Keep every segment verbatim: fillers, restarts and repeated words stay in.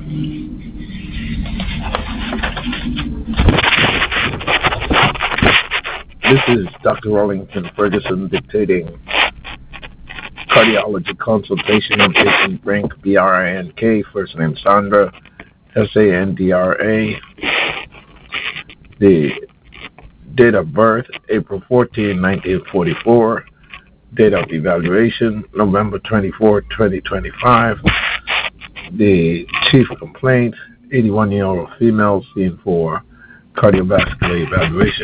This is Doctor Rollington Ferguson dictating cardiology consultation on patient Brink, B R I N K, first name Sandra, S A N D R A. The date of birth, April fourteenth, nineteen forty-four. Date of evaluation, November twenty-fourth, twenty twenty-five. The chief complaint, eighty-one-year-old female seen for cardiovascular evaluation.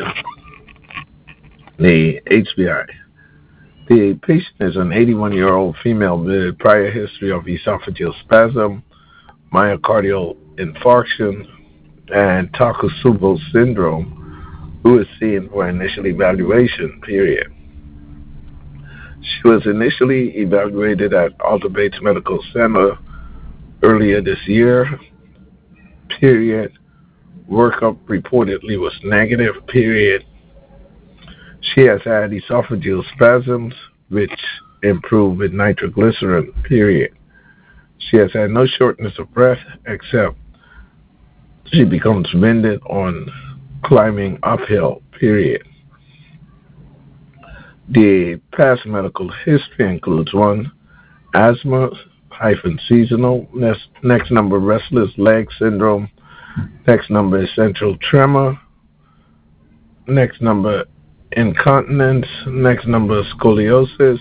The H B I. The patient is an eighty-one-year-old female with prior history of esophageal spasm, myocardial infarction, and Takotsubo syndrome, who is seen for initial evaluation, period. She was initially evaluated at Alta Bates Medical Center earlier this year, period. Workup reportedly was negative, period. She has had esophageal spasms, which improved with nitroglycerin, period. She has had no shortness of breath, except she becomes winded on climbing uphill, period. The past medical history includes one, asthma hyphen seasonal, next, next number restless leg syndrome, next number essential tremor, next number incontinence, next number scoliosis,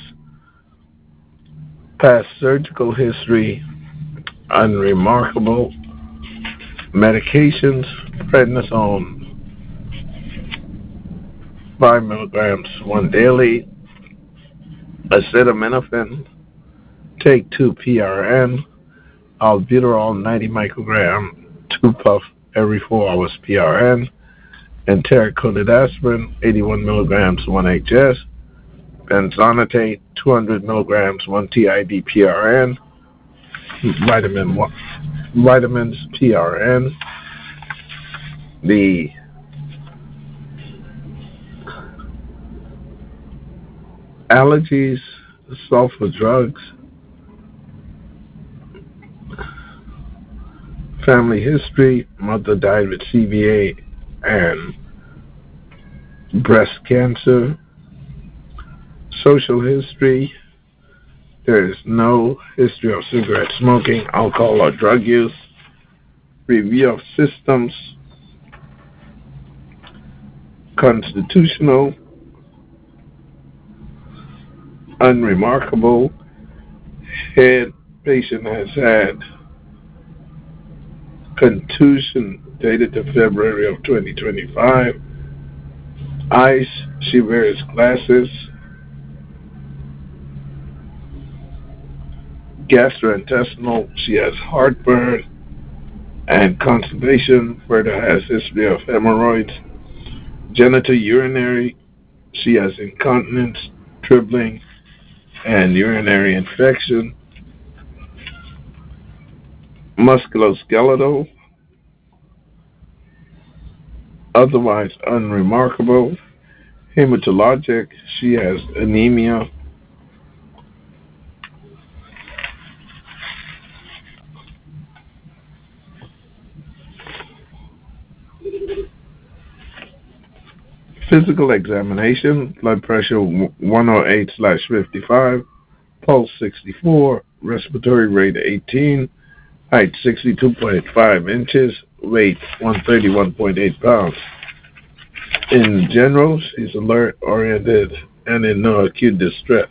past surgical history, unremarkable, medications, prednisone, five milligrams one daily, acetaminophen, take two P R N, albuterol ninety microgram, two puff every four hours P R N, enteric-coated aspirin eighty-one milligrams one H S, benzonatate two hundred milligrams one T I D P R N, vitamin one, vitamins P R N. The allergies, sulfur drugs, family history, mother died with C V A and breast cancer, social history, there is no history of cigarette smoking, alcohol, or drug use, review of systems, constitutional, unremarkable, head patient has had contusion dated to February of twenty twenty-five, eyes, she wears glasses, gastrointestinal, she has heartburn and constipation, further has history of hemorrhoids, genitourinary, she has incontinence, dribbling, and urinary infection, musculoskeletal, otherwise unremarkable, hematologic, she has anemia, physical examination, blood pressure one oh eight slash fifty-five, pulse sixty-four, respiratory rate eighteen, height sixty-two point five inches, weight one hundred thirty-one point eight pounds. In general, she's alert, oriented, and in no acute distress.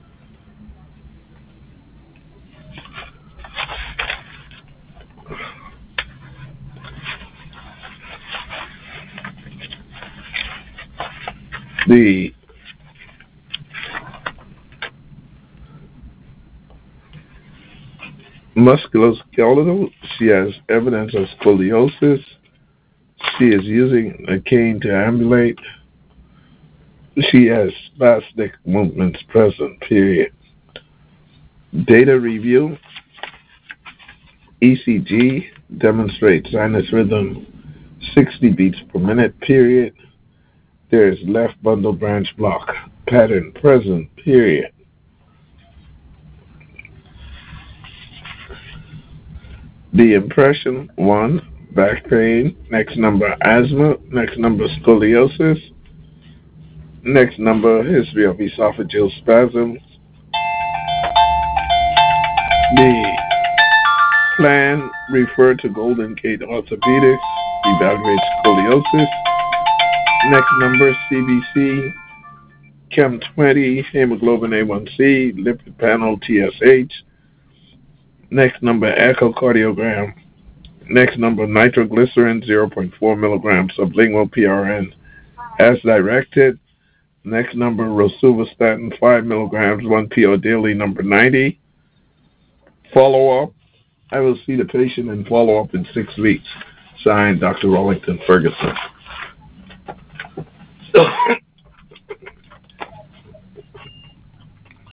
The musculoskeletal, she has evidence of scoliosis. She is using a cane to ambulate. She has spastic movements present, period. Data review, E C G demonstrates sinus rhythm sixty beats per minute, period. There is left bundle branch block pattern present, period. The impression, one, back pain. Next number, asthma. Next number, scoliosis. Next number, history of esophageal spasms. The plan, refer to Golden Gate Orthopedics. Evaluate scoliosis. Next number, C B C. Chem twenty, hemoglobin A one C, lipid panel T S H. Next number, echocardiogram. Next number, nitroglycerin zero point four milligrams sublingual P R N as directed. Next number, rosuvastatin five milligrams one P O daily, number ninety. Follow up. I will see the patient and follow up in six weeks. Signed, Doctor Rollington Ferguson.